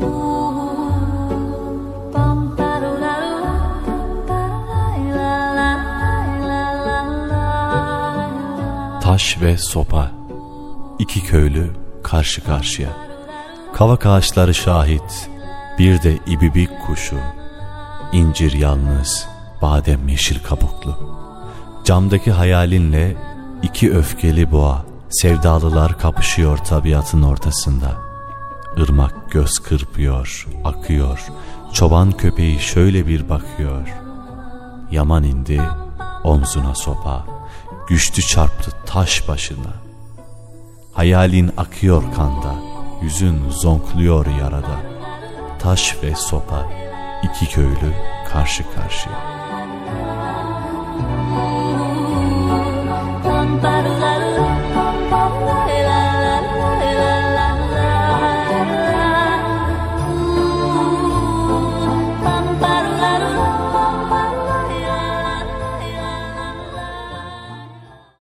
Taş ve sopa, iki köylü karşı karşıya. Kavak ağaçları şahit, bir de ibibik kuşu. İncir yalnız, badem yeşil kabuklu. Camdaki hayalinle iki öfkeli boğa, sevdalılar kapışıyor tabiatın ortasında. Irmak göz kırpıyor, akıyor. Çoban köpeği şöyle bir bakıyor. Yaman indi, omzuna sopa. Güçlü çarptı taş başına. Hayalin akıyor kanda, yüzün zonkluyor yarada. Taş ve sopa, iki köylü karşı karşıya.